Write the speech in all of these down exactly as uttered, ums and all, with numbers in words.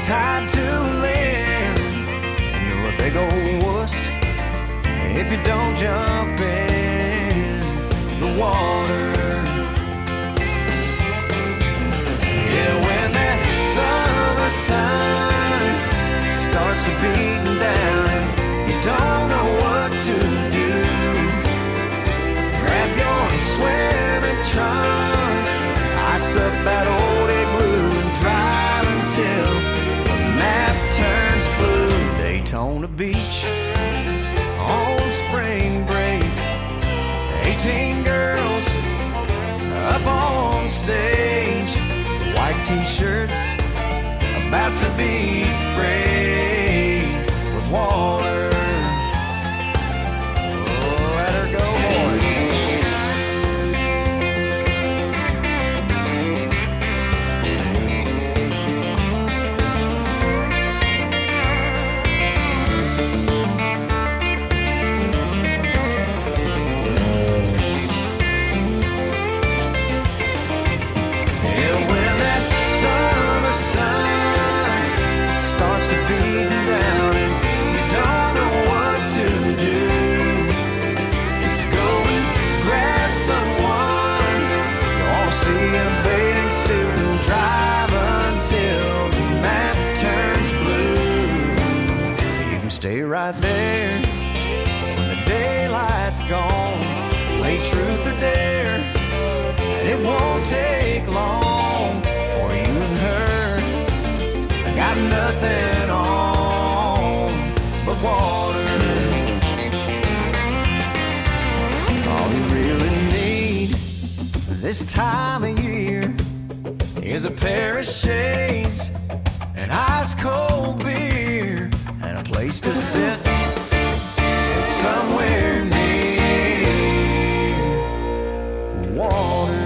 tied to a limb, and you're a big old wuss if you don't jump in the water. Yeah, when that summer sun starts to beat down and you don't know what to do, grab your swimming trunks, ice up that old igloo, and drive until the map turns blue. Daytona Beach on spring break, eighteen girls up on stage, white t-shirts about to be sprayed with water. Oh, let her go, boys. Stay right there when the daylight's gone. Play truth or dare, and it won't take long for you and her. I got nothing on but water. All you really need this time of year is a pair of shades, an ice cold beer, and a place to sit somewhere near water.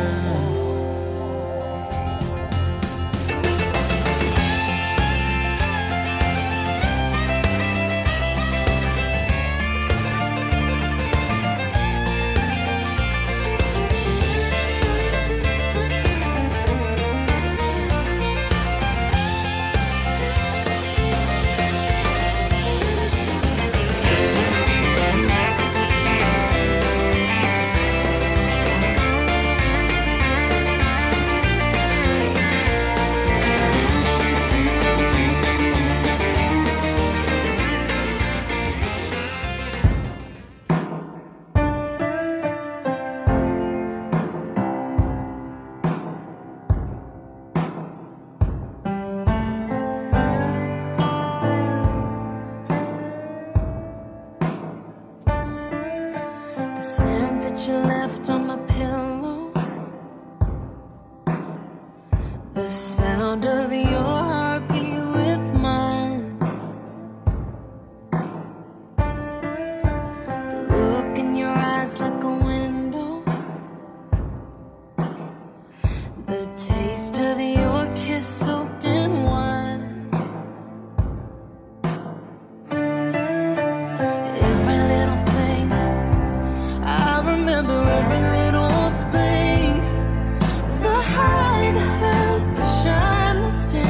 Every little thing, the high, the hurt, the shine, the sting.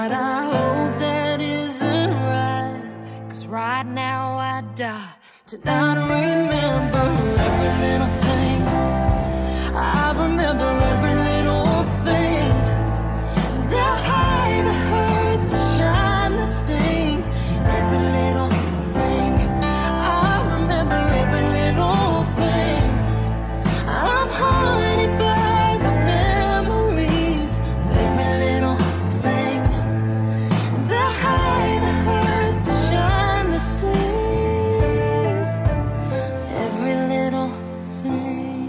God, I hope that isn't right, 'cause right now I die to not remember every little thing. I remember every little thing, the high, the hurt, the shine, the sting, every little thing. I remember every little thing. I'm haunted by the memories of every little thing, the high, the hurt, the shine, the sting, every little thing.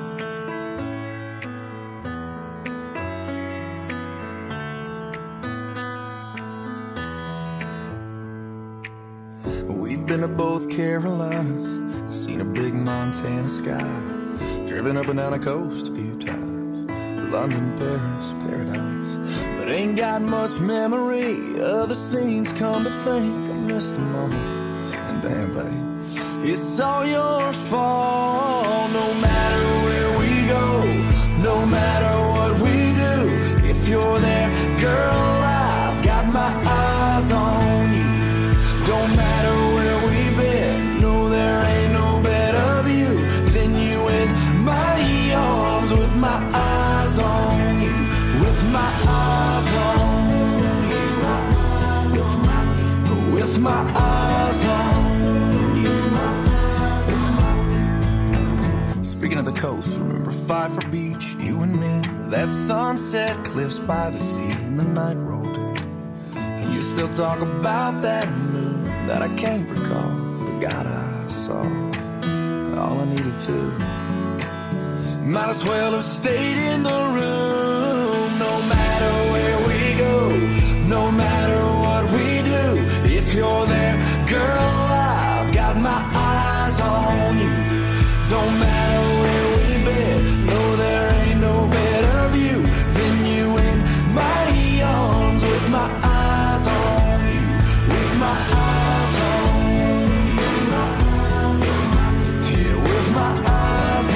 We've been to both Carolinas, seen a big Montana sky, driven up and down the coast a few times, London, Paris, paradise, but ain't got much memory of the scenes. Come to think, I missed them all, and damn babe, it's all your fault. No matter where we go, no matter what we do, if you're there, girl, I've got my eyes on you. Don't matter where we've been, no, there ain't no better view than you in my arms, with my eyes on you, with my eyes on you, with my eyes on you. Speaking of the coast, remember Pfeiffer Beach, you and me, that sunset cliffs by the sea, and the night rolled in, and you still talk about that moon that I can't recall, but God, I saw all I needed to. Might as well have stayed in the room. No matter where we go, no matter what we do, if you're there, girl, I've got my eyes on you. Don't matter where we've been, no, there ain't no better view than you in my arms, with my eyes on you, with my eyes on you, yeah, with my eyes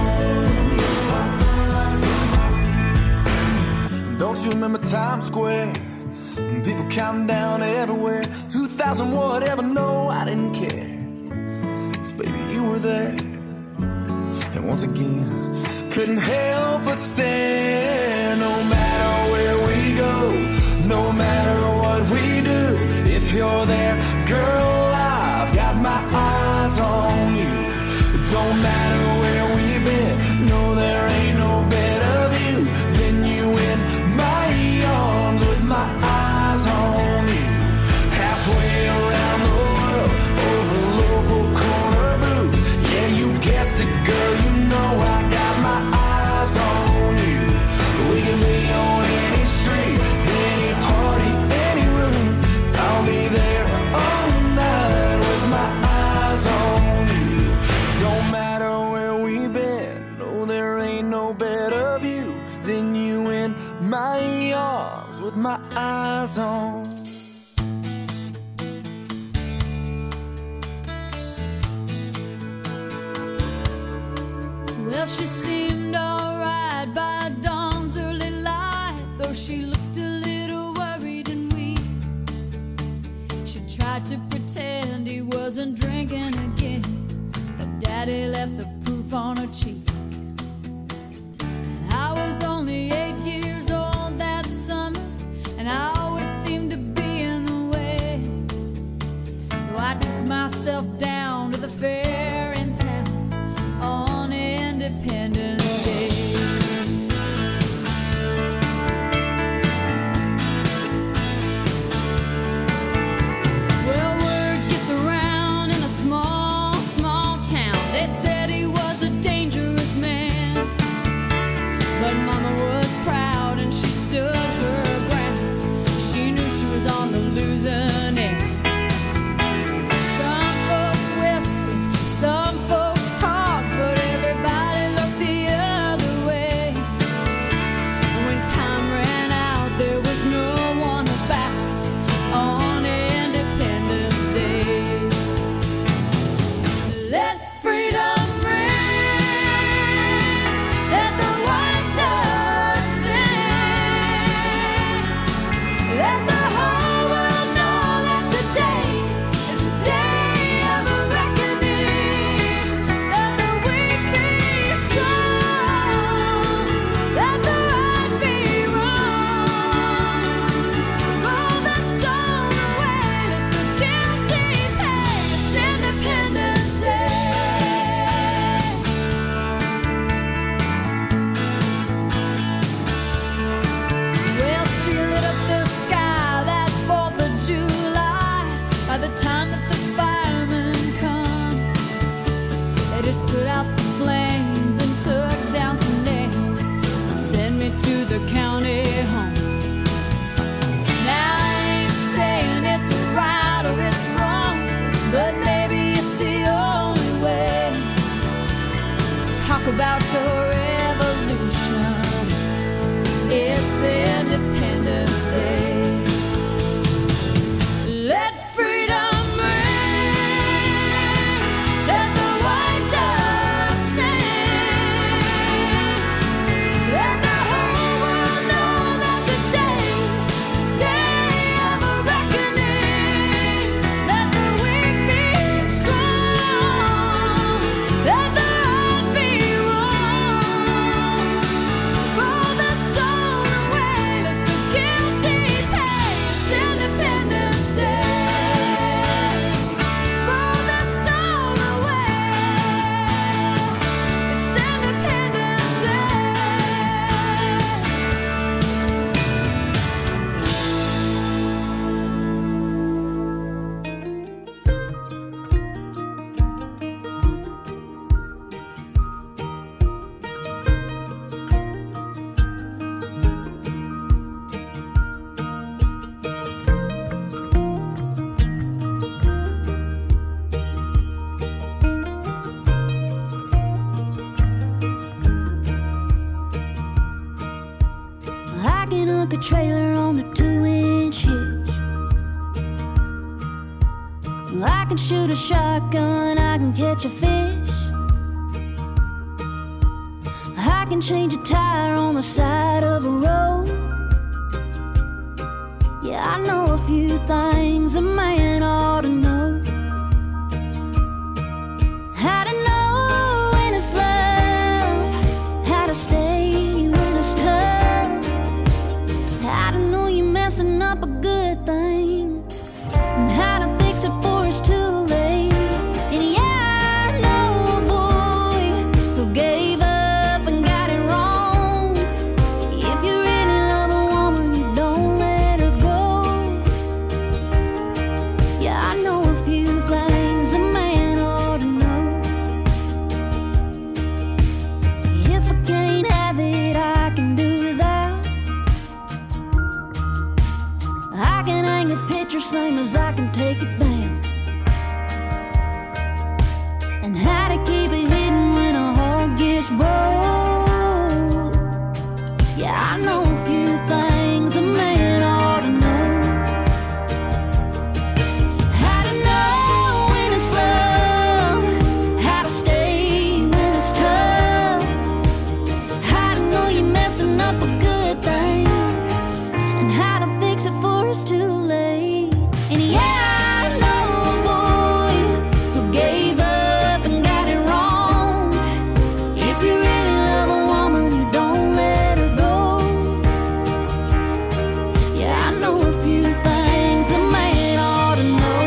on you. Don't you remember Times Square? People counting down everywhere, two thousand whatever, no, I didn't care, 'cause baby, you were there. And once again, couldn't help but stare. No matter where we go, no matter what we do, if you're there, girl, I've got my eyes on you. Don't matter where we've been, no, there ain't no better view than you in my arms, with my eyes on you. Halfway around the world, over a local corner booth, yeah, you guessed it, girl, you know I got my eyes on you. We can be on any street, any party, any room, I'll be there all night, with my eyes on you. Don't matter where we've been, no, there ain't no better view than you in my arms, with my eyes on. Well, she seemed alright by dawn's early light, though she looked a little worried and weak. She tried to pretend he wasn't drinking again, but Daddy left the proof on her cheek. And I was only eight years old that summer, and I always seemed to be in the way. So I took myself down to the fair in town on Independence I can hook a trailer on a two-inch hitch. I can shoot a shotgun, I can catch a fish. I can change a tire on the side of a road. Yeah, I know a few things a man ought to know. How to know when it's love, how to stay when it's tough, how to know you're messing up a good thing, and how to fix it before it's too late. And yeah, I know a boy who gave up and got it wrong. If you really love a woman, you don't let her go. Yeah, I know a few things a man ought to know. If I can't have it, I can do without. I can hang a picture same as I can take it down. And how to keep it hidden when a heart gets broke. Yeah, I know a few things a man ought to know. How to know when it's love, how to stay when it's tough, how to know you're messing up a good thing, and how to fix it before it's too late. And yeah, I know a boy who gave up and got it wrong. If you really love a woman, you don't let her go. Yeah, I know a few things a man ought to know.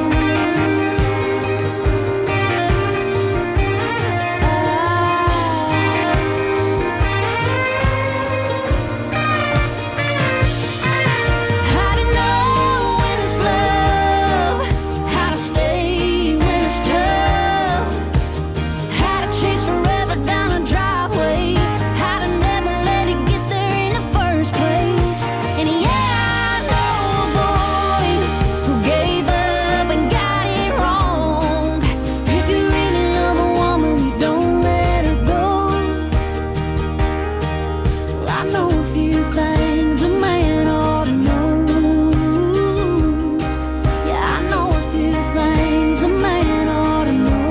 How to know when it's love, how to stay when it's tough, how to chase forever down a driveway, how to never let it get there in the first place. And yeah, I know a boy who gave up and got it wrong. If you really love a woman, you don't let her go. Well, I know a few things a man ought to know. Yeah, I know a few things a man ought to know.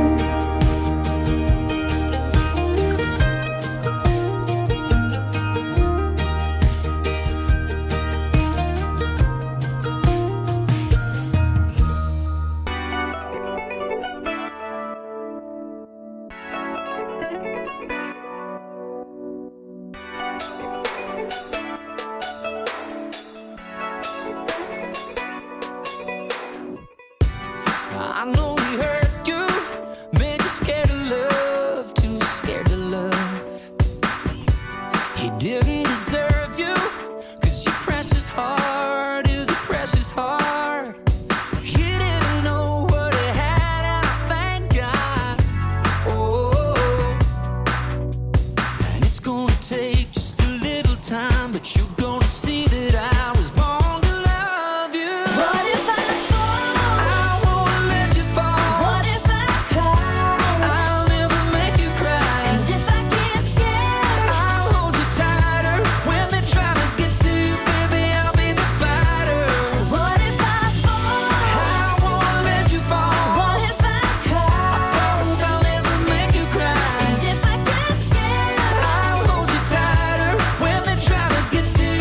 I know he hurt you, made you scared of love, too scared to love. He didn't deserve you, cause your precious heart is a precious heart. He didn't know what he had, and I thank God. Oh, and it's gonna take just a little time, but you're gonna see that I was born to love you. What if I fall? I won't let you fall. What if I cry? I'll never make you cry. And if I get scared? I'll hold you tighter. When they try to get to you, baby, I'll be the fighter. What if I fall? I won't let you fall. What if I cry? Promise I'll never make you cry. And if I get scared? I'll hold you tighter. When they try to get to you,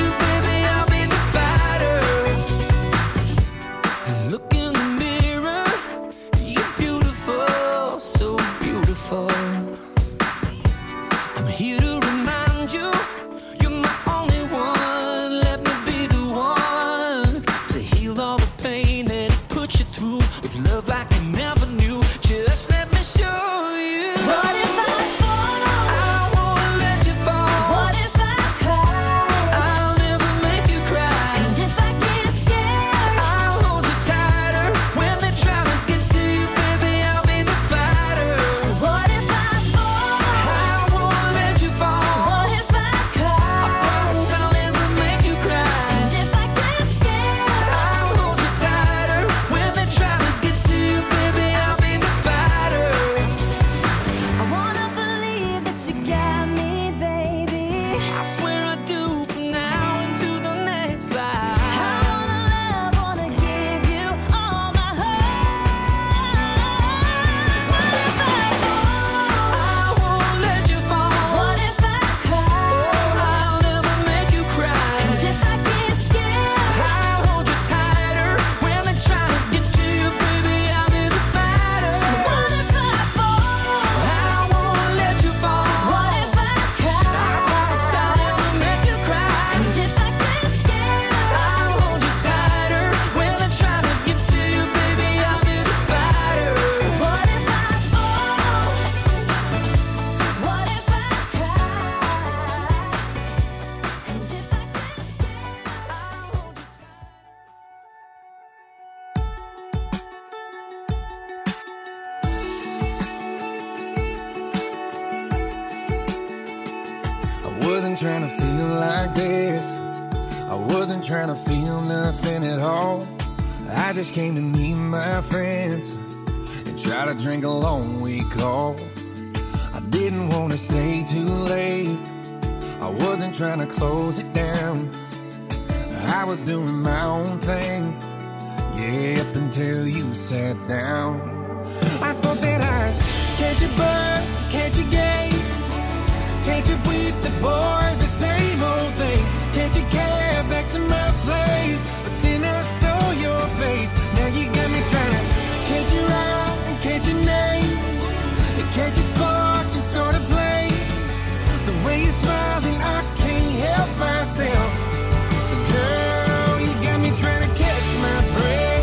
trying to feel like this. I wasn't trying to feel nothing at all. I just came to meet my friends and try to drink a long week off. I didn't want to stay too late. I wasn't trying to close it down. I was doing my own thing, yeah, up until you sat down. I thought that I'd catch a buzz, catch a game, catch up with the boys, the same old thing. Catch a cab back to my place, but then I saw your face. Now you got me trying to catch your eye and catch your name, and catch a spark and start a flame. The way you're smiling, I can't help myself. Girl, you got me trying to catch my breath.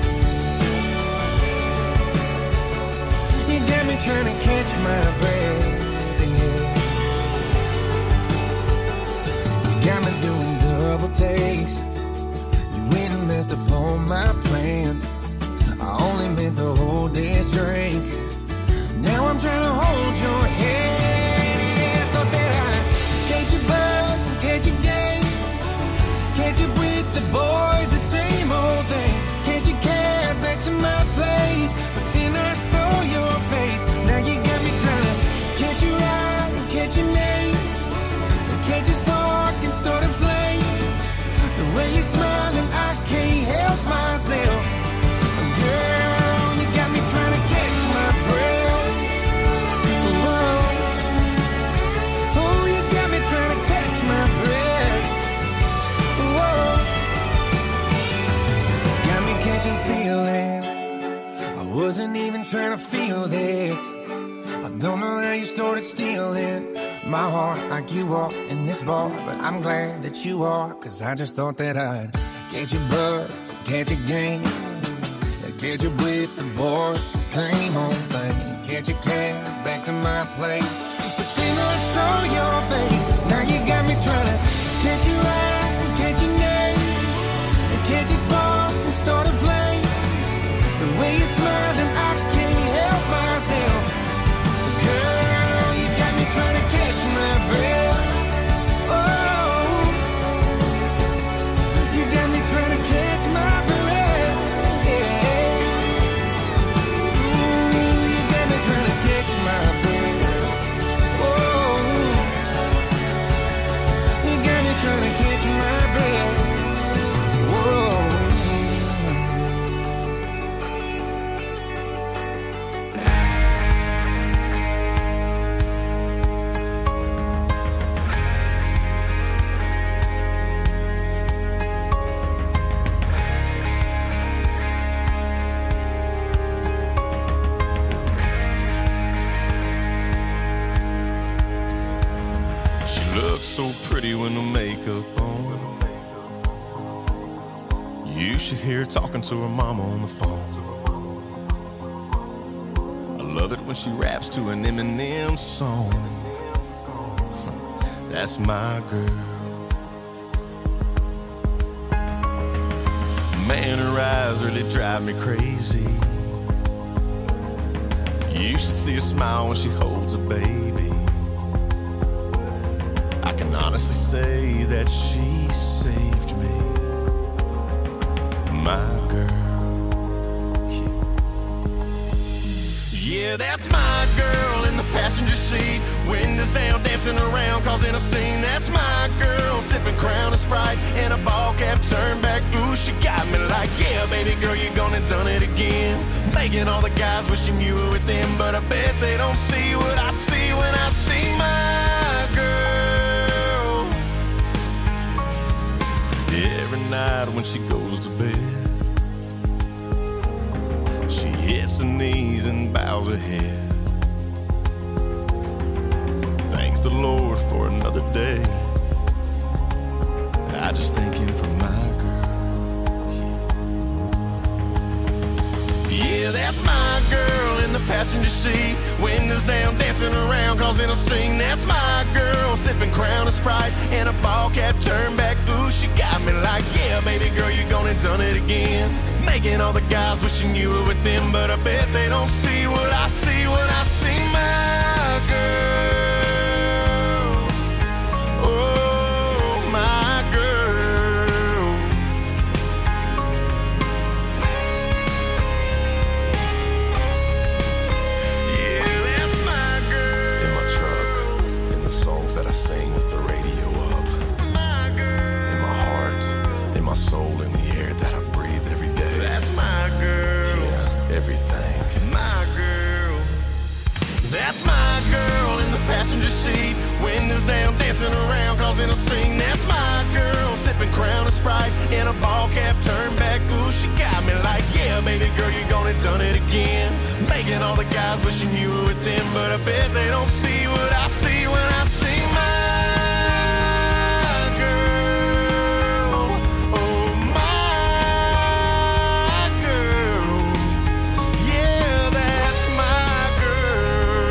You got me trying to catch my breath. Yeah. You got me doing double takes. You went and messed up all my plans. I only meant to hold this drink. Now I'm trying to hold your hand. Yeah, I thought that I'd catch a buzz and catch a game, catch up with the boys, the same old thing. Catch a cab back to my place, but then I saw your face. Now you got me trying to catch your eye and catch your name, and catch a spark and start a flame. The way you're smiling, I can't help myself. Girl, you got me trying to catch my breath. Whoa. Oh, you got me trying to catch my breath. Whoa. Got me catching feelings. I wasn't even trying to feel this. I don't know how you started stealing my heart like you are in this bar, but I'm glad that you are, cause I just thought that I'd catch a buzz, catch a game, catch up with the boys, the same old thing. Catch a cab back to my place, but then I saw your face. Now you got me trying to catch your eye and catch your name, and catch a spark and start a flame. The way you're smiling, I can't help myself. Girl, you got me trying to catch my breath. Oh, you got me trying to catch my breath. Yeah. Ooh, you got me trying to catch my breath. Oh, you got me trying to catch my breath. Whoa. So pretty with no makeup on. You should hear her talking to her mama on the phone. I love it when she raps to an Eminem song. That's my girl. Man, her eyes really drive me crazy. You should see her smile when she holds a baby. Honestly say that she saved me, my girl. Yeah, yeah, that's my girl in the passenger seat, windows down, dancing around, causing a scene. That's my girl, sipping Crown and Sprite in a ball cap, turned back. Ooh, she got me like, yeah, baby girl, you gone and done it again, making all the guys wishing you were with them. But I bet they don't see what I see when I see my girl. Every night when she goes to bed, she hits her knees and bows her head. Thanks the Lord for another day. I just thank him for my girl. Yeah, yeah, that's my girl in the passenger seat, windows down, dancing around, causing a scene. That's my girl, sipping Crown and Sprite in a ball cap, turned back. Ooh, she got me like, yeah, baby girl, you gone and done it again, making all the guys wishing you were with them. But I bet they don't see what I see when I see my girl. Oh, down, dancing around, causing a scene. That's my girl, sipping Crown and Sprite in a ball cap, turned back. Ooh, she got me like, yeah, baby girl, you gonna done it again. Making all the guys wishing you were with them, but I bet they don't see what I see when I see my girl. Oh, my girl. Yeah, that's my girl.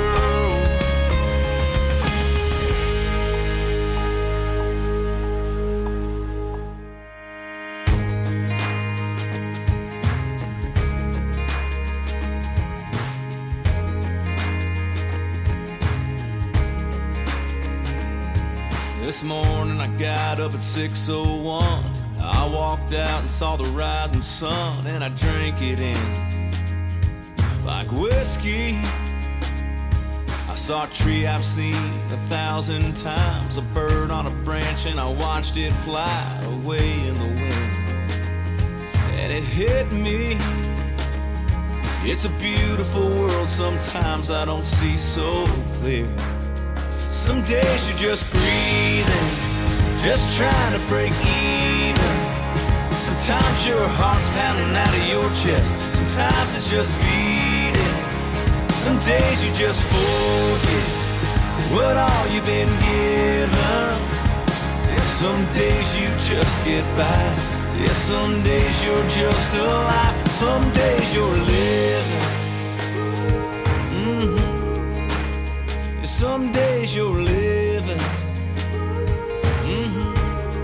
This morning I got up at six oh one. I walked out and saw the rising sun, and I drank it in like whiskey. I saw a tree I've seen a thousand times, a bird on a branch, and I watched it fly away in the wind. And it hit me, it's a beautiful world, sometimes I don't see so clear. Some days you're just breathing, just trying to break even. Sometimes your heart's pounding out of your chest, sometimes it's just beating. Some days you just forget what all you've been given. Yeah, some days you just get by. Yeah, some days you're just alive. Some days you're living. Mm-hmm. Yeah, some days you're living. Mm-hmm.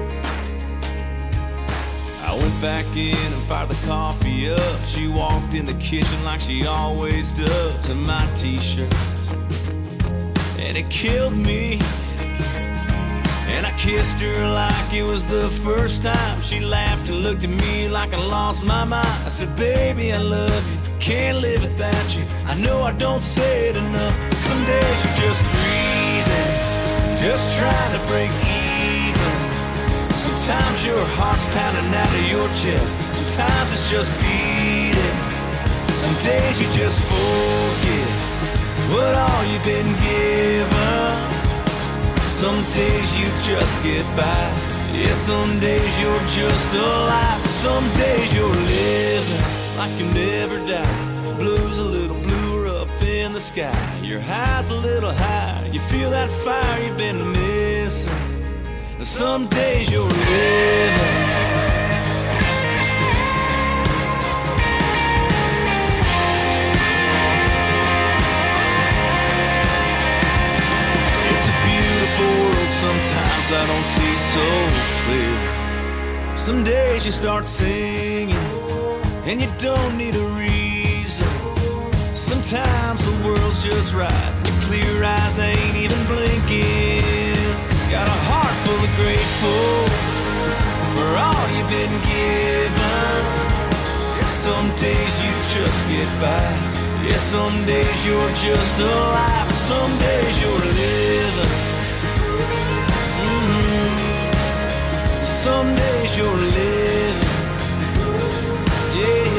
I went back in and fired the coffee up. She walked in the kitchen like she always does, in my t-shirt, and it killed me. And I kissed her like it was the first time. She laughed and looked at me like I lost my mind. I said, baby, I love you, can't live without you. I know I don't say it enough, but some days you're just breathing, just trying to break even. Sometimes your heart's pounding out of your chest, sometimes it's just beating. Some days you just forget what all you've been given. Some days you just get by. Yeah, some days you're just alive. Some days you're living like you never die. Blue's a little bluer up in the sky. Your high's a little higher. You feel that fire you've been missing. And some days you're living. World, sometimes I don't see so clear. Some days you start singing and you don't need a reason. Sometimes the world's just right and your clear eyes ain't even blinking. Got a heart full of grateful for all you've been given. Some days you just get by. Yeah, some days you're just alive. Some days you're living. Some days you're living, yeah.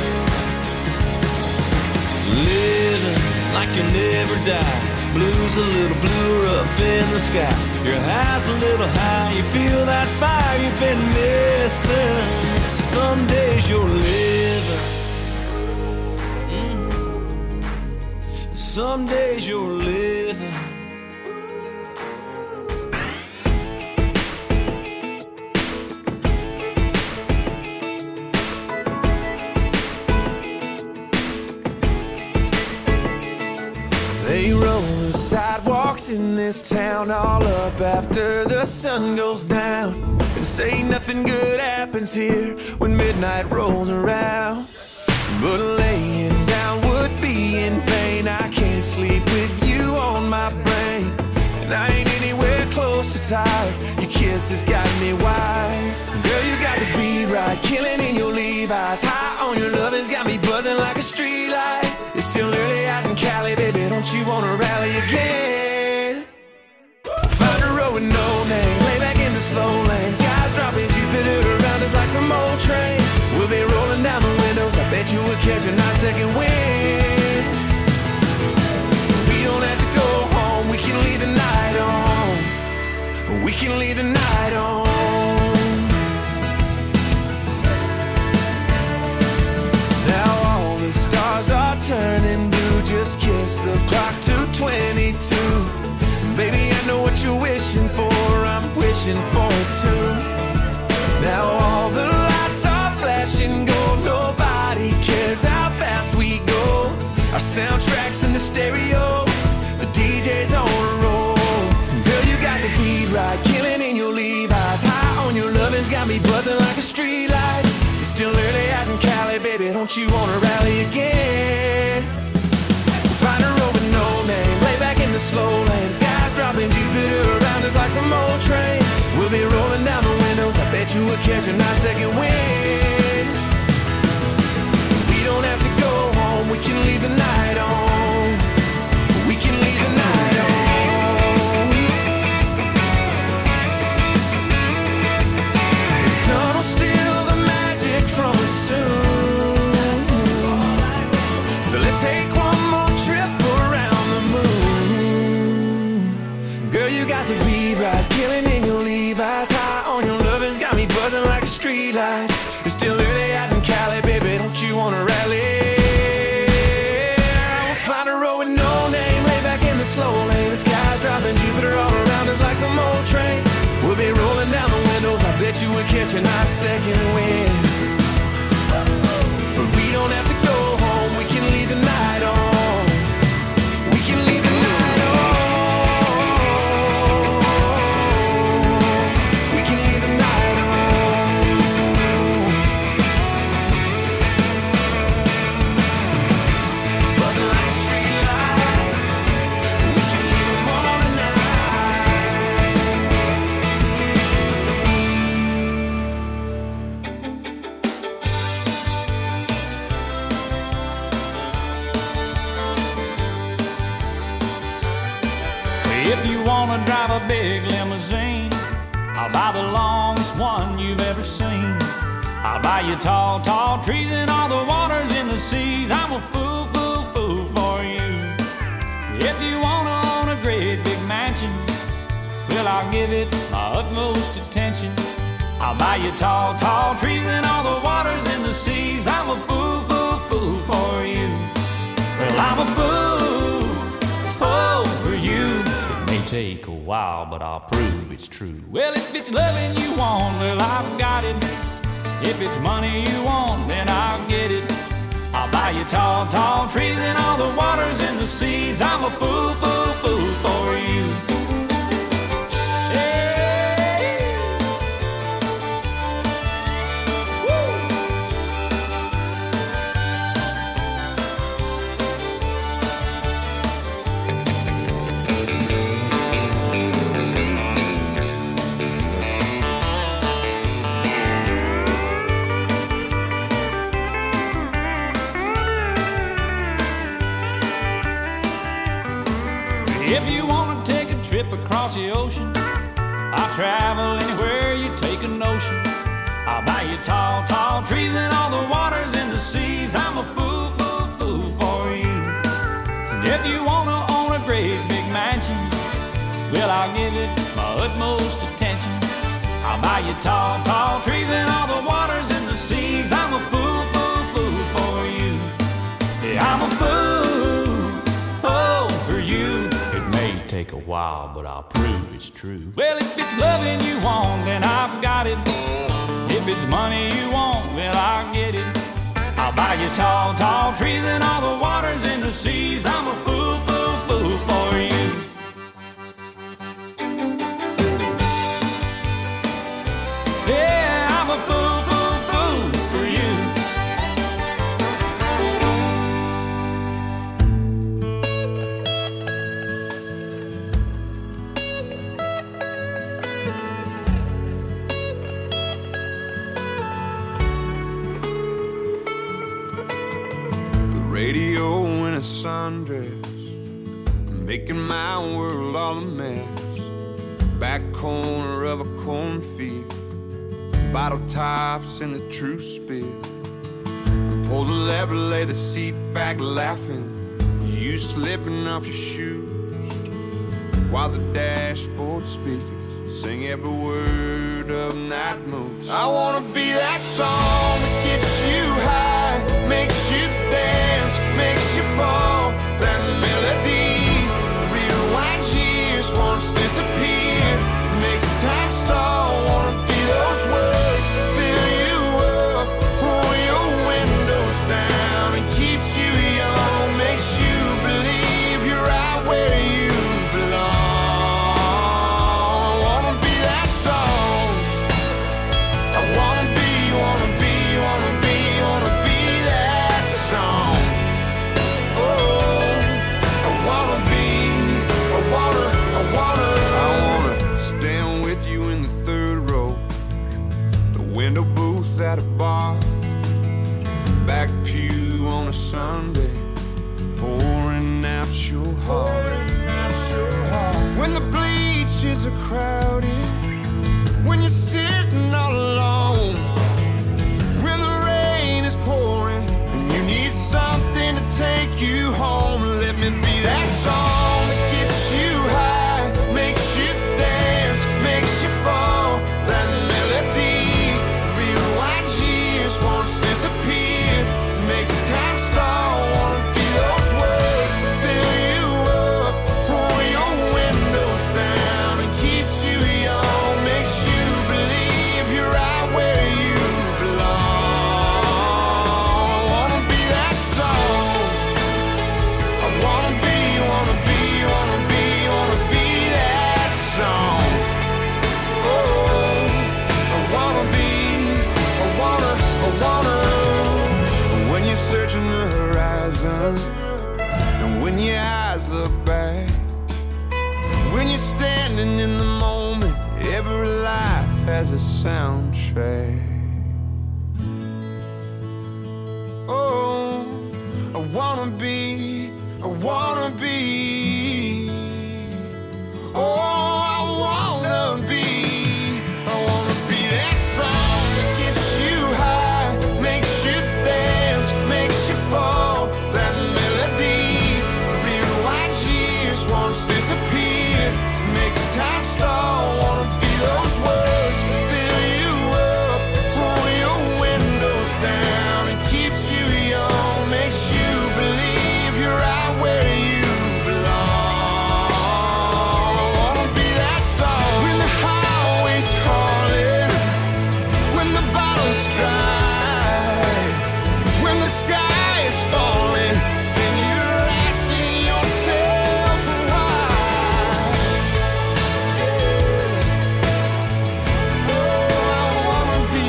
Living like you never die. Blue's a little bluer up in the sky. Your high's a little high. You feel that fire you've been missing. Some days you're living. Mm-hmm. Some days you're living. They roll the sidewalks in this town all up after the sun goes down, and say nothing good happens here when midnight rolls around. But laying down would be in vain. I can't sleep with you on my brain, and I ain't anywhere close to tired. Your kiss has got me wired. Girl, you got the beat right, killing in your Levi's. High on your love has got me buzzing like a streetlight. It's still early out in Cali, baby, don't you wanna rally again? Find a road with no name, lay back in the slow lane. Skies dropping, Jupiter around us like some old train. We'll be rolling down the windows, I bet you would catch a nice second wind. We don't have to go home, we can leave the night on. can leave the night on. Now all the stars are turning blue. Just kiss the clock to twenty-two. Baby, I know what you're wishing for. I'm wishing for it too. Now all the lights are flashing gold. Nobody cares how fast we go. Our soundtrack's in the stereo. The D J's on a roll. Girl, you got the beat right, killing in your Levi's. High on your lovin's got me buzzing like a street light. It's still early out in Cali, baby, don't you wanna rally again? Find a road with no name, lay back in the slow lane. Skies dropping Jupiter around us like some old train. We'll be rolling down the windows, I bet you we'll catch a nice second wind. We don't have to go home, we can leave the night on. We can leave the night on. The sun will steal the magic from us soon. So let's take one more trip around the moon. Girl, you got the beat right, killing in your Levi's. High on your lovin's got me buzzing like a street light. It's still early out in Cali, baby, don't you wanna rally? We'll find a road with no name, lay back in the slow lane. The sky's dropping Jupiter all around us like some old train. We'll be rolling down the windows, I bet you we'll catch a nice second wind. But we don't have to go home, we can leave the night on. We can leave the night on. We can leave the night on. Buzzing like a street light. We can leave them all tonight. If you wanna drive a big limousine, I'll buy the longest one you've ever seen. I'll buy you tall, tall trees and all the waters in the seas. I'm a fool, fool, fool for you. If you wanna own a great big mansion, well, I'll give it my utmost attention. I'll buy you tall, tall trees and all the waters in the seas. I'm a fool, fool, fool for you. Well, I'm a fool, oh, for you. May take a while, but I'll prove it's true. Well, if it's loving you want, well, I've got it. If it's money you want, then I'll get it. I'll buy you tall, tall trees and all the waters in the seas. I'm a fool, fool, fool for you. Hey. Woo. If you want to take a trip across the ocean, I'll travel anywhere you take a notion. I'll buy you tall, tall trees and all the waters in the seas. I'm a fool, fool, fool for you. And if you want to own a great big mansion, well, I'll give it my utmost attention. I'll buy you tall, tall trees and all the waters in the seas. I'm a fool, fool, fool for you. Yeah, I'm a fool, oh, for you. Take a while, but I'll prove it's true. Well, if it's loving you want, then I've got it. If it's money you want, well, I'll get it. I'll buy you tall, tall trees and all the waters in the seas. I'm a fool, fool, fool for you. Yeah, I'm a fool, fool, fool for you. Radio in a sundress, making my world all a mess. Back corner of a cornfield, bottle tops in a true spill. Pull the lever, lay the seat back laughing, you slipping off your shoes, while the dashboard speakers sing every word of Night Moves. I wanna be that song that gets you high, makes you dance, makes you fall. That melody rewinds years, once disappeared, makes time stall. Wanna be those words, fill you up, roll your windows down, and keeps you young, makes you believe you're right where you belong. I wanna be that song. I wanna be, wanna be, wanna be, wanna be that song. Oh, I wanna be, I wanna, I wanna, I wanna stand with you in the third row, the window booth at a bar, back pew on a Sunday, pouring out your heart. When the bleachers are crowded, when you're sitting all alone, when the rain is pouring and you need something to take you home, let me be that song that gets you high, makes you dance, makes you fall. That melody rewinds years, once disappeared, makes time stall. Wanna be those words, fill you up, roll your windows down, and keeps you young, makes you believe you're right where you belong. I wanna be that song. I wanna be, wanna be, wanna be, wanna be that song. Oh, I wanna be, I wanna, I wanna. When you're searching the horizon, and when your eyes look back, when you're standing in the moment, every life has a soundtrack. Oh, I wanna be, I wanna be. Oh, I wanna be, I wanna be that song that gets you high, makes you dance, makes you fall. That melody rewinds years, once disappeared, makes time stall. Wanna be those words, fill you up, roll your windows down, and keeps you young, makes you believe you're right where you belong. I wanna be that song. When the highway's calling, when the bottle's dry, when the sky is falling, and you're asking yourself why. Oh, I wanna be,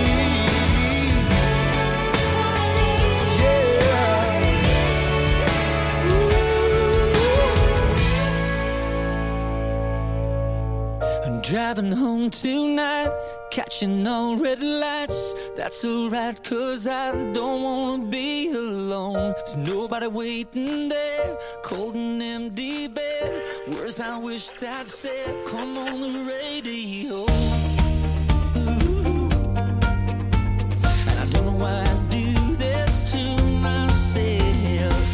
I'm driving home tonight, catching all red lights. That's alright, cause I don't wanna be alone. There's nobody waiting there, cold and empty bed. Words I wished I'd said, come on the radio. Ooh. And I don't know why I do this to myself.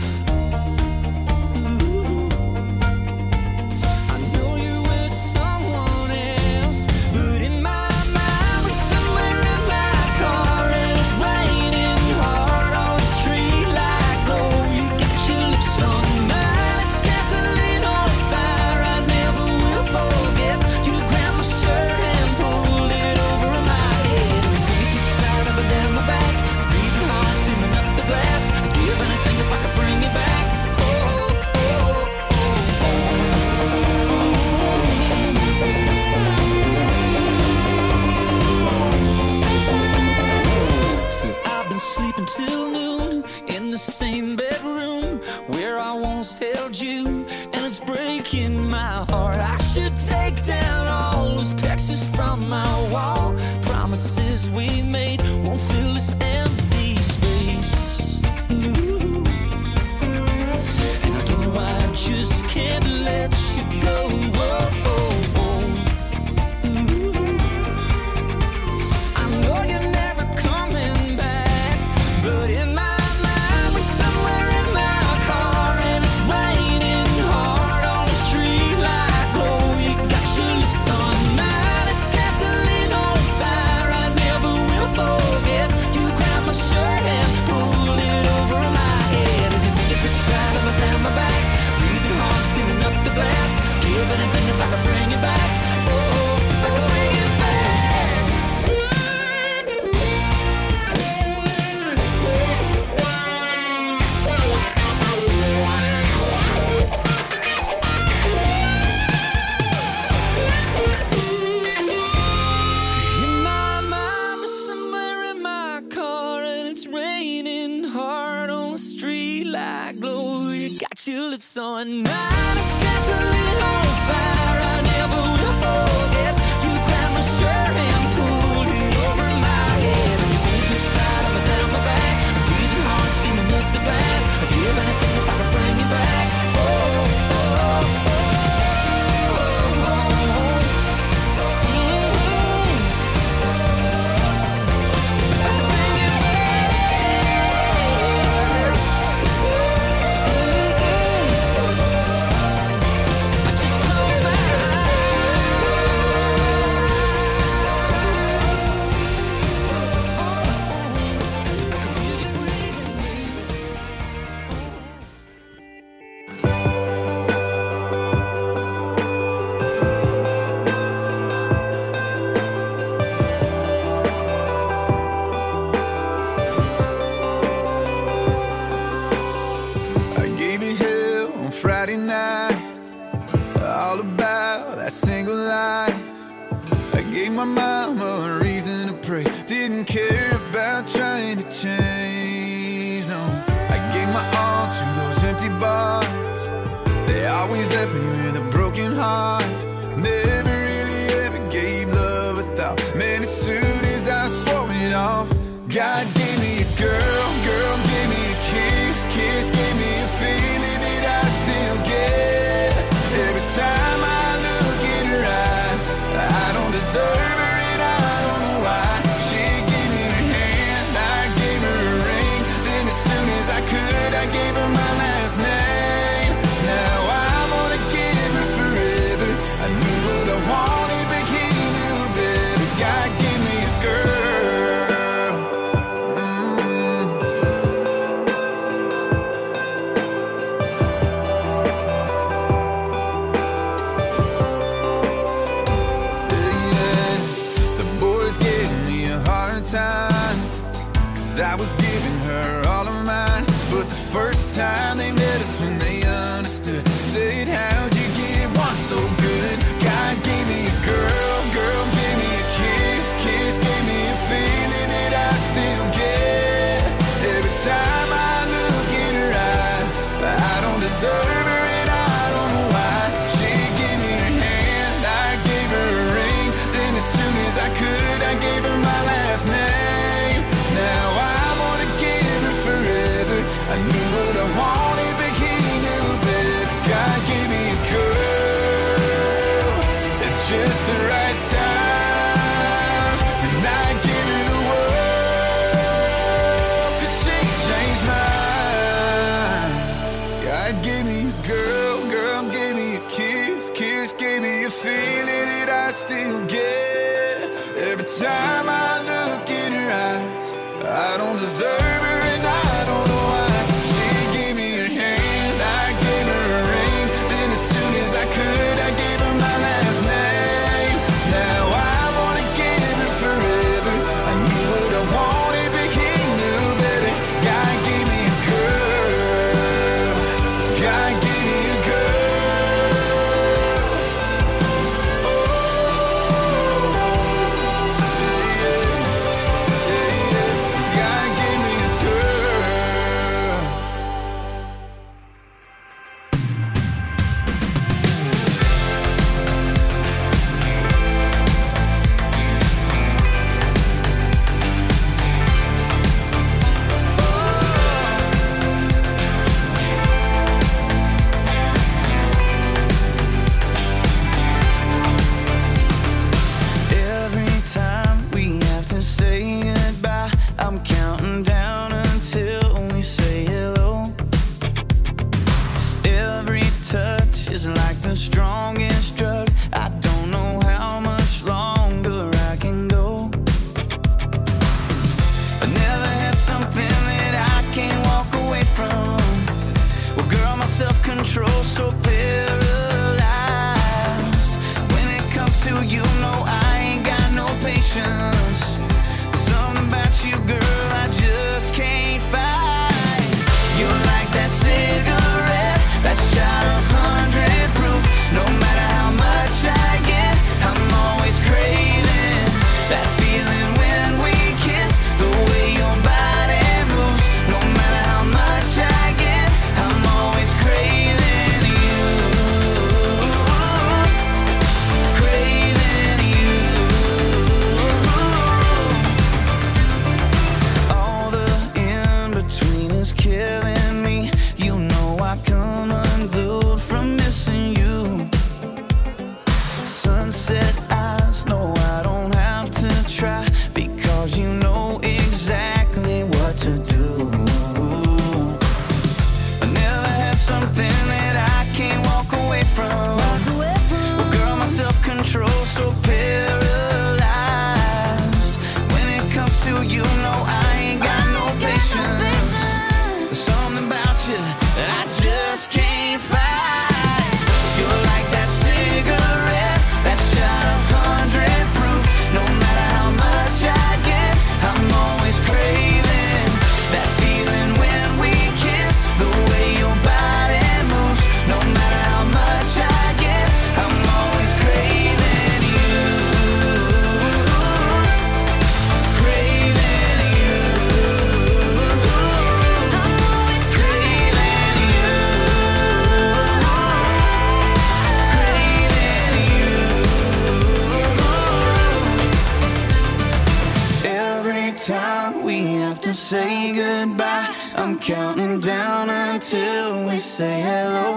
Ooh. I know you're with someone else, but in my mind we're somewhere in my car, and it's raining hard on the street like glow. You got your lips on mine, it's gasoline on fire. I never will forget. You grabbed my shirt and pulled it over my head. Your fingertips slide up and down my back, breathing hard, steaming up the glass. I'd give anything if I could bring you back. Oh, oh, oh, oh. See, I've been sleeping till noon in the same bedroom where I once held you, and it's breaking my heart. I should take down all those pictures from my wall. Promises we made won't fill this empty space. Ooh. And I don't know why I just can't let you go. Whoa, oh, oh. Ooh. I know you're never coming back, but in my mind we're somewhere in my car, and it's raining hard on the street like glow. You got your lips on mine, tulips on night. A stress a little fire I never will forget. You grabbed my shirt and pulled it over my head. On your fingertips slide up and down my back. I'm breathing hard, steaming up the bass. I'd give anything if I could bring you back. Oh, oh, oh, oh. My mama a reason to pray. Didn't care about trying to change, no. I gave my all to those empty bars. They always left me with a broken heart. Never really ever gave love a thought. Man, as soon as I swore it off, God gave me a girl, girl gave me a kiss, kiss gave me a feeling that I still get. Every time I look in her eyes, I don't deserve I gave her my last name. Now I wanna give her forever. I knew what I wanted, but he knew better. God gave me a girl. Mm. Yeah, the boys gave me a hard time, 'cause I was giving her all of mine. But the first time they met us when they understood, said, how'd you get one so good? God gave me a girl, girl gave me a kiss, kiss gave me a feeling that I still get. Every time I look in her eyes, I don't deserve her and I don't know why. She gave me her hand, I gave her a ring. Then as soon as I could, I gave her my last name. Now I wanna give her forever. I knew what I wanted, but he knew better. God gave me a girl at just the right time, and I give her the world, 'cause she changed mine. God gave me a girl, girl gave me a kiss, kiss gave me a feeling that I still get. Every time I look in her eyes, I don't deserve her and I don't know why. She gave me her hand, I gave her a ring. Then as soon as I could, I gave her my last name. Now I wanna give her forever. I knew what I wanted, but he knew better. God gave me a girl. God gave me a girl. Oh, yeah, yeah, yeah. God gave me a girl. Every time we have to say goodbye, I'm counting down until we say hello. Every touch is like the strongest drug. I don't know how much longer I can go. I never had something that I can't walk away from. Well, girl, my self-control so paralyzed. When it comes to you, no, I ain't got no patience. There's something about you, girl, I just can't fight. You're like that cigarette, that shot of hundred proof. No matter how much I get, I'm always craving that feeling when we kiss. The way your body moves. No matter how much I get, I'm always craving. 'cause you know exactly what to do. I never had something that I can't walk away from. Walk away from. Well, girl, my self-control so paralyzed. When it comes to you, no, I ain't got no patience. There's something about you that I just can't fight. You're like that cigarette, that shot of hundred proof. No matter how much I get, I'm always craving that feeling when we kiss. The way your body moves. No matter how much I get, I'm always craving you. Craving you. I'm always Craving you. Every time we have to say goodbye, I'm counting down until we say hello.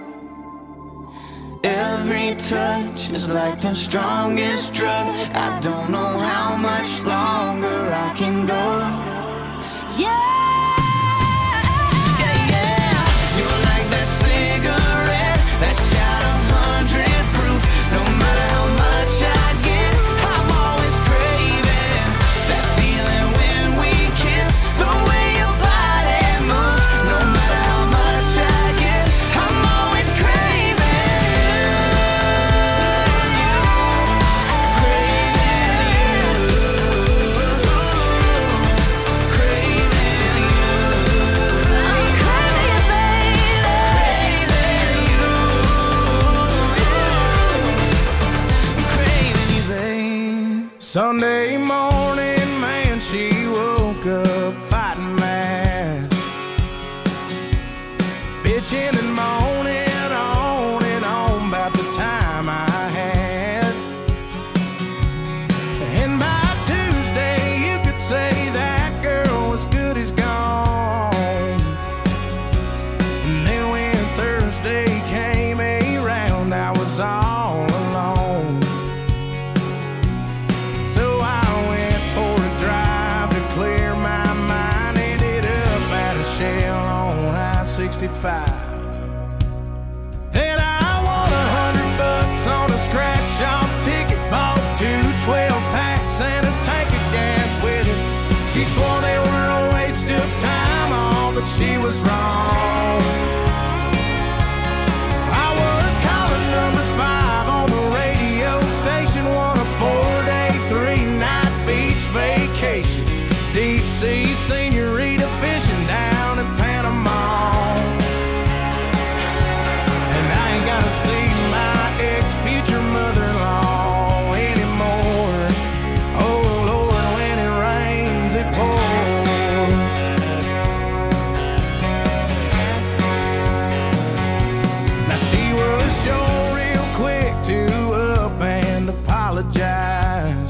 Every touch is like the strongest drug. I don't know how much longer I can go. Yeah. Yeah, yeah. You're like that cigarette, that shot of hundred proof. No matter how much I get, I'm always craving that feeling when we kiss. The way your body moves. No matter how much I get, I'm always craving you. Craving you. Craving you. I'm craving, baby. Craving you. Craving you, babe. Sunday morning, man, she woke up fighting mad, bitching and moaning on and on about the time I had. And by Tuesday, you could say that girl was good as gone. And then when Thursday came around, I was all alone. So I went for a drive to clear my mind. Ended up at a Shell on I sixty-five. Then I won a hundred bucks on a scratch-off ticket. Bought two twelve packs and a tank of gas with it. She swore they were a waste of time, all, but she was wrong. I was calling number five on the radio station. Won a four-day, three-night beach vacation. Deep sea senorita fishing down in Panama. And I ain't gotta see my ex-future mother-in-law anymore. Oh Lord, when it rains, it pours. Now she was sure real quick to up and apologize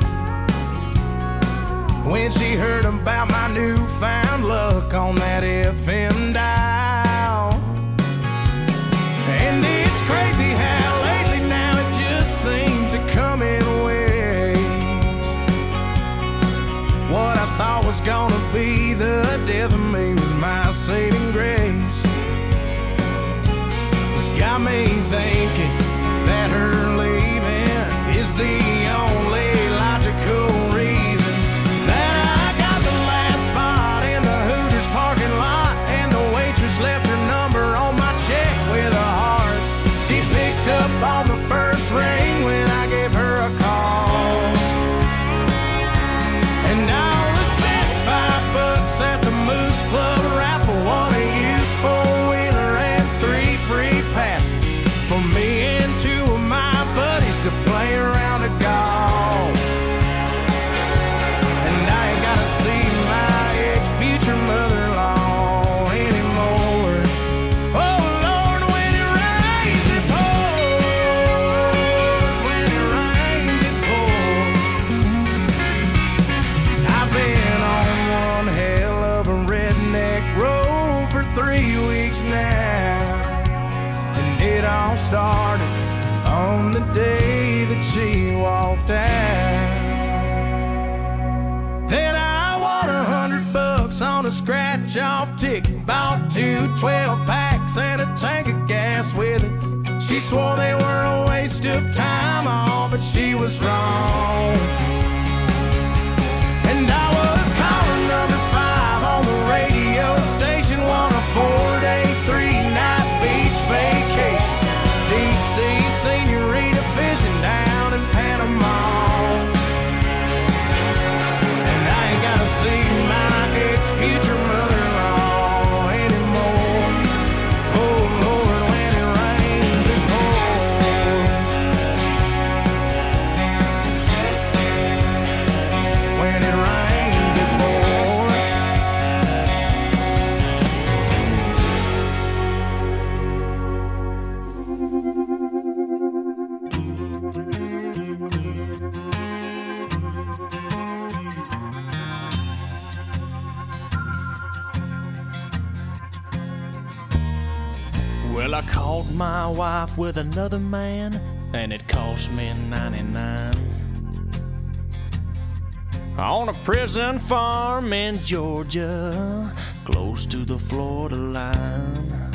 when she heard about my newfound luck on that F M dial. And it's crazy how lately now it just seems to come in waves. What I thought was gonna be the death of me was my saving grace. It's got me thinking that her leaving is the only logical reason that I got the last spot in the Hooters parking lot, and the waitress left her number on my check with a heart. She picked up on the first ring when I gave her a call. And I only spent five bucks at the Moose Club raffle, won a used four-wheeler and three free passes for me and two of my buddies to play around a golf. And I ain't gotta see my ex-future mother-in-law anymore. Oh Lord, when it rains, it pours. When it rains, it pours. I've been on one hell of a redneck road for three weeks now. And it all started on the day that she walked out. Then I won a hundred bucks on a scratch-off ticket. Bought two twelve packs and a tank of gas with it. She swore they were a waste of time, all, but she was wrong. And I was calling number five on the radio station, won a four-day, three-night beach vacation. Deep sea senorita fishing down in Panama. And I ain't gotta see my ex-future mother-in-law anymore. Oh Lord, when it rains it pours. When it rains it pours. Well, I caught my wife with another man, and it cost me ninety-nine. On a prison farm in Georgia, close to the Florida line.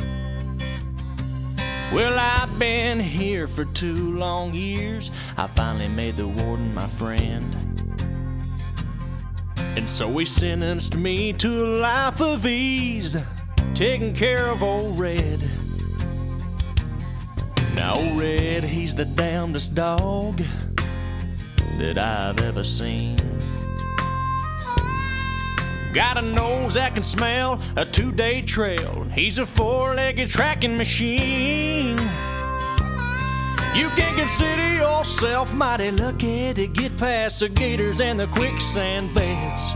Well, I've been here for two long years. I finally made the warden my friend. And so he sentenced me to a life of ease, taking care of old Red. Now old Red, he's the damnedest dog that I've ever seen. Got a nose that can smell a two-day trail. He's a four-legged tracking machine. You can consider yourself mighty lucky to get past the gators and the quicksand beds.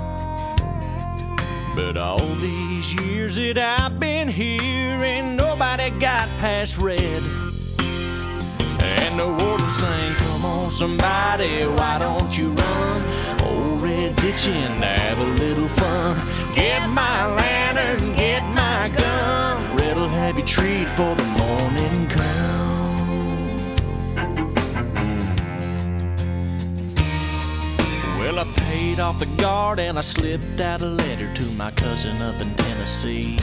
But all these years that I've been here, ain't nobody got past Red. And the warden sang, come on somebody, why don't you run? Old Red's itching to have a little fun. Get my lantern, get my gun. Red'll have you treat for the morning come. Well, I paid off the guard and I slipped out a letter to my cousin up in Tennessee.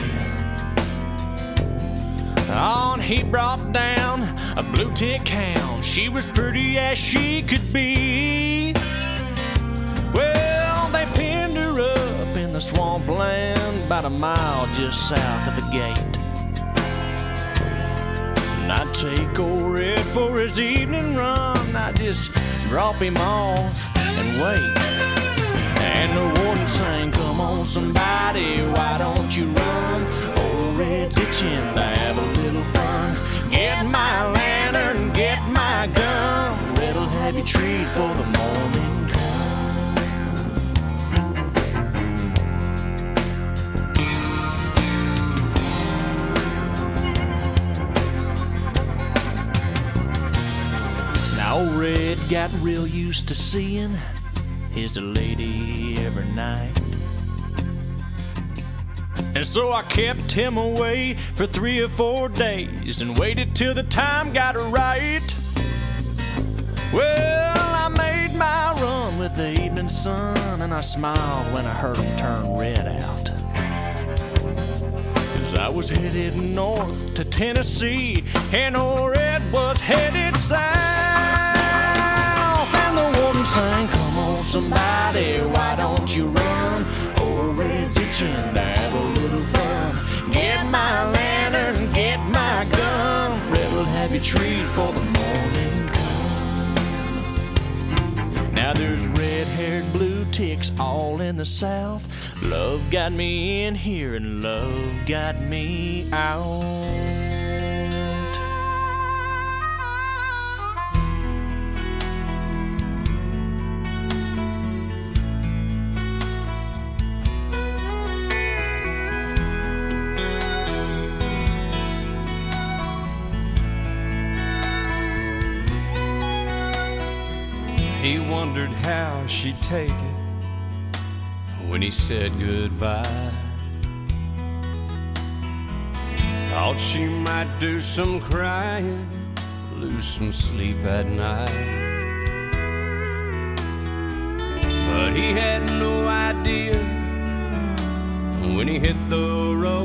On he brought down a blue tick hound. She was pretty as she could be. Well, they pinned her up in the swampland about a mile just south of the gate. And I'd take old Red for his evening run. I'd just drop him off and wait. And the warden sang, come on somebody, why don't you run? Old Red's itching to have a little fun. Get my lantern, get my gun. Red'll have you treat for the morning come. Now old Red got real used to seeing his lady every night. And so I kept him away for three or four days and waited till the time got right. Well, I made my run with the evening sun, and I smiled when I heard him turn Red out. 'Cause I was headed north to Tennessee, and old Red was headed south. And the warden sang, come on somebody, why don't you run? Old Red's itching to have a little fun. Get my lantern, get my gun. Red'll have you treat for the morning come. Now there's red-haired blue ticks all in the south. Love got me in here and love got me out. He wondered how she'd take it when he said goodbye. Thought she might do some crying, lose some sleep at night. But he had no idea when he hit the road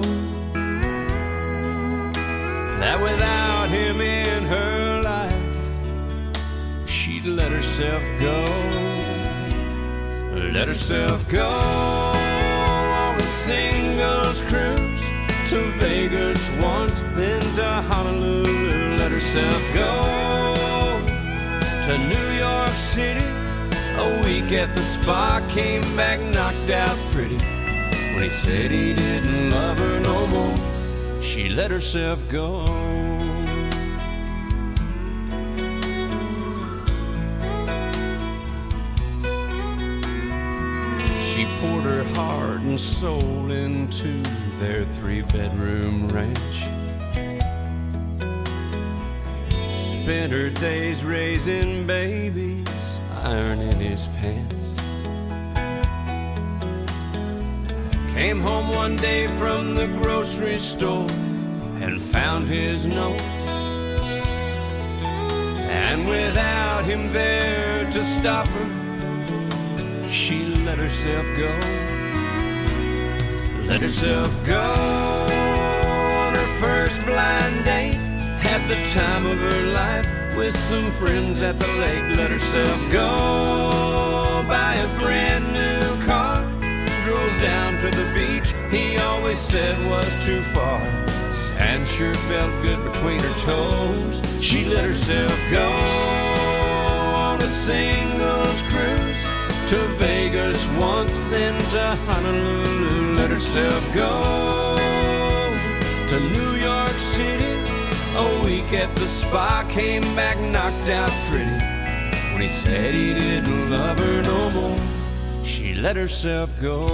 that without him in her life, she'd let herself go. Let herself go on a singles cruise to Vegas once, then to Honolulu. Let herself go to New York City. A week at the spa, came back knocked out pretty. When he said he didn't love her no more, she let herself go. She poured her heart and soul into their three-bedroom ranch. Spent her days raising babies, ironing his pants. Came home one day from the grocery store and found his note. And without him there to stop her, she let herself go. Let herself go on her first blind date. Had the time of her life with some friends at the lake. Let herself go buy a brand new car. Drove down to the beach he always said was too far. Sand sure felt good between her toes. She let herself go on a singles cruise to Vegas once, then to Honolulu. Let herself go to New York City. A week at the spa, came back knocked out pretty. When he said he didn't love her no more, she let herself go.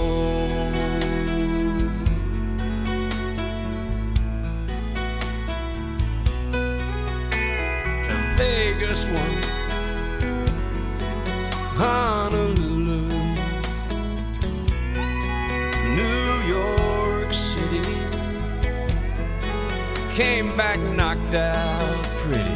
To Vegas once, Honolulu, New York City. Came back knocked out pretty.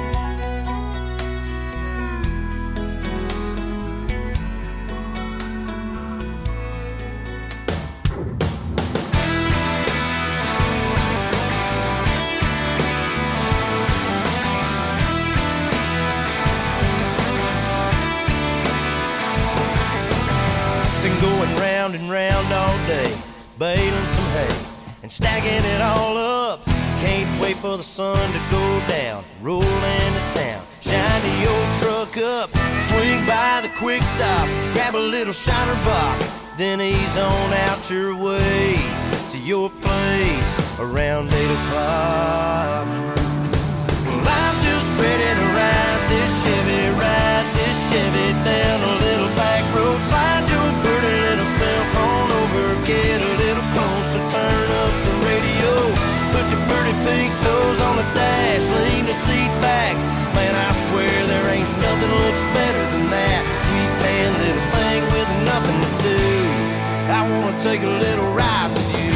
Been going round and round all day, baling some hay and stacking it all up. Can't wait for the sun to go down, roll into town, shine the old truck up, swing by the quick stop, grab a little shiner box, then ease on out your way to your place around eight o'clock. Well, I'm just ready to ride this Chevy, ride this Chevy down a little back road, slide your pretty little cell phone over, get a little closer, turn up the radio. Put your pretty pink toes on the dash, lean the seat back. Man, I swear there ain't nothing looks better than that sweet tan little thing with nothing to do. I wanna take a little ride with you.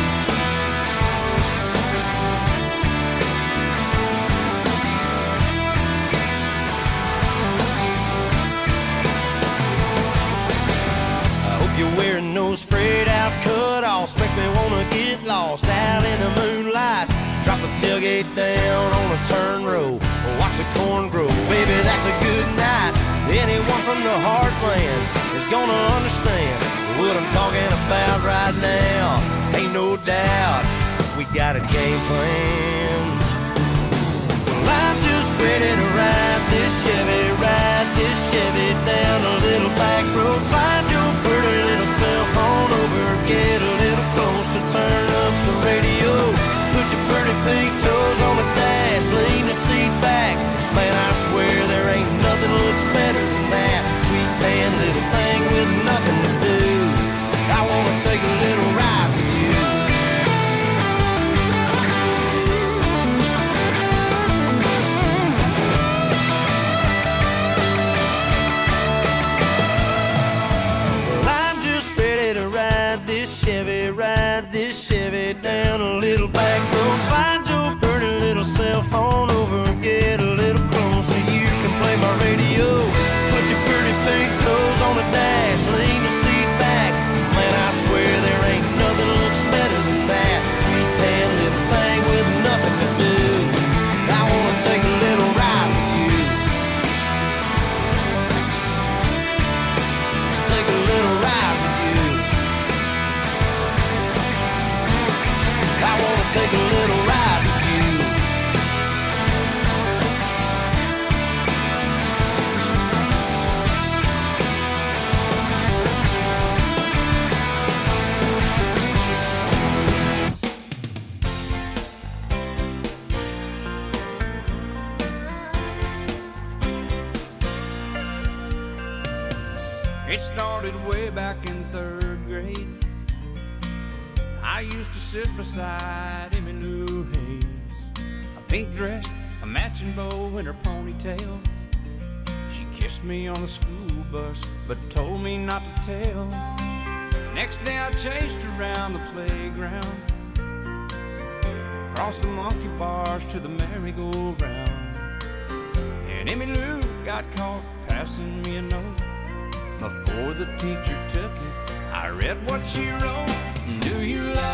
I hope you're wearing those frayed out cutoffs, make me wanna get lost out in the moonlight. Drop the tailgate down on a turn row, watch the corn grow. Baby, that's a good night. Anyone from the heartland is gonna understand what I'm talking about right now. Ain't no doubt we got a game plan. Well, I'm just ready to ride this Chevy, ride this Chevy down a little back road. Slide your pretty little cell phone over, get a little closer, turn up the radio. Put your pretty pink toes on the dash, lean the seat back. Man, I swear there ain't nothing looks better than that sweet tan little thing with nothing to do. I wanna take a little ride with you. started way back in third grade. I used to sit beside Emmy Lou Hayes, a pink dress, a matching bow in her ponytail. She kissed me on the school bus, but told me not to tell. Next day I chased her around the playground, across the monkey bars to the merry-go-round. And Emmy Lou got caught passing me a note. Before the teacher took it, I read what she wrote.